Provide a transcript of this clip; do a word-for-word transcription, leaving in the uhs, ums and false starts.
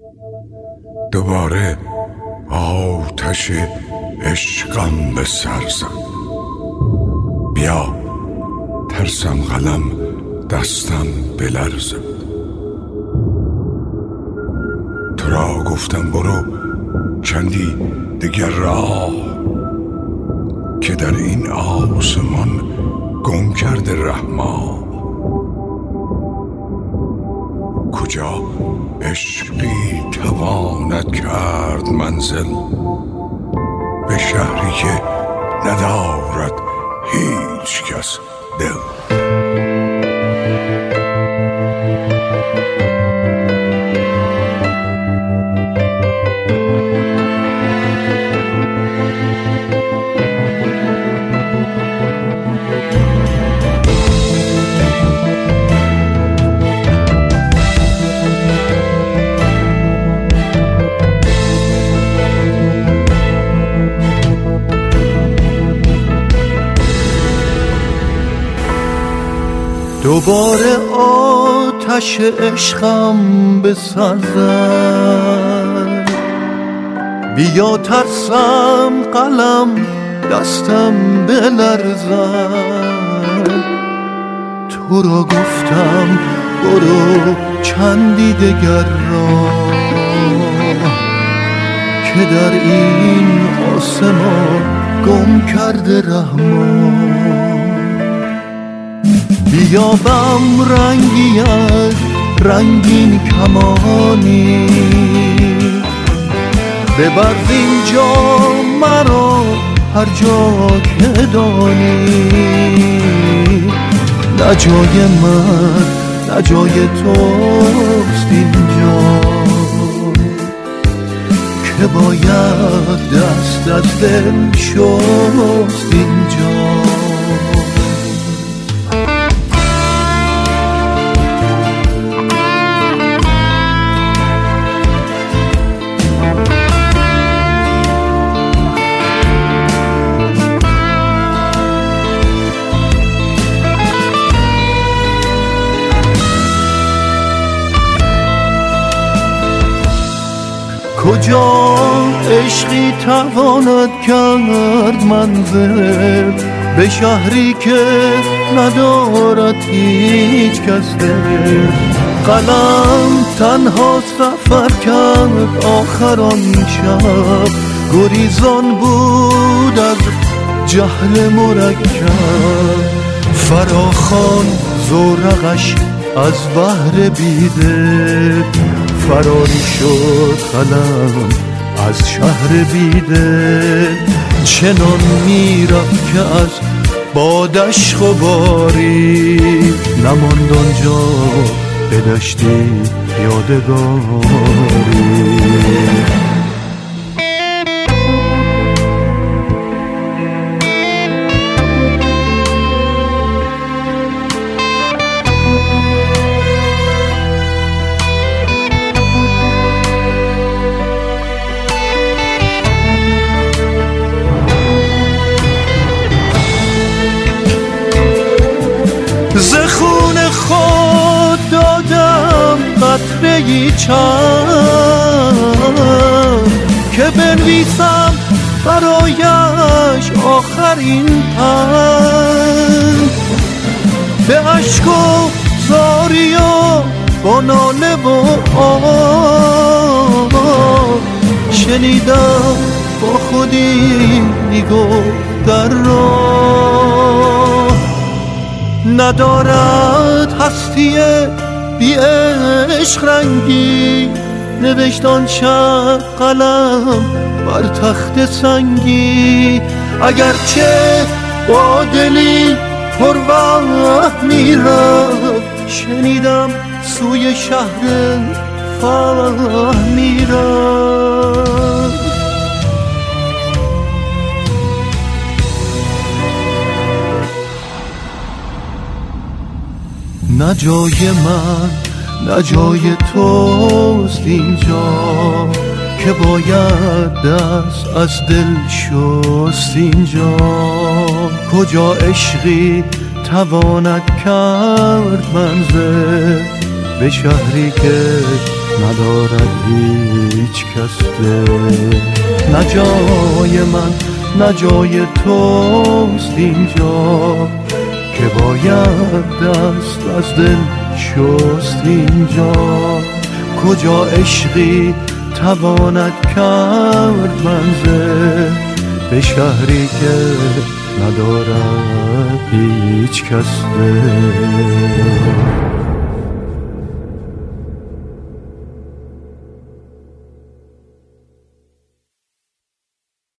دوباره آتش عشقم به سر زد. بیا ترسم قلم دستم بلرزد. تو را گفتم برو چندی دیگر راه، که در این آسمان گم کرده رحما. کجا عشقی تواند کرد منزل، به شهری که ندارد هیچ کس دل. دوباره آتش عشقم به سر زد. بیا ترسم قلم دستم بلرزد. تو را گفتم برو چندی دگر راه، که در این آسمان گم کرده رحمان. بیابم رنگی از رنگین کمانی، ببر اینجا مرا هر جا که دانی. نه جای من نه جای توست اینجا، که باید دست از دل شست اینجا. کجا عشقی تواند کرد منزل، به شهری که ندارد هیچ کس دل. قلم تنها سفر کرد آخر آن شب، گریزان بود از جهل مرکب. فراخوان زورقش از بحر بیدل، فراری شد قلم از شهر بیدل. چنان میرفت که از بادش غباری، نماند آنجا به دشتی یادگاری. ز خون خود دادم قطره‌ای چند، که بنویسم برایش آخرین پند. به اشک و زاری و با ناله و آه، شنیدم با خودی میگفت در راه. ندارد هستی بی عشق رنگی، نوشت آن شب قلم بر تخت سنگی. اگرچه با دلی پر وهم میرفت، شنیدم سوی شهر فهم میرفت. نه جای من نه جای توست اینجا، که باید دست از دل شست اینجا. کجا عشقی تواند کرد منزل، به شهری که ندارد هیچ کس دل. نه جای من نه جای توست اینجا که باید دست از دل شست اینجا. کجا عشقی تواند کرد منزل به شهری که ندارد هیچ کس دل.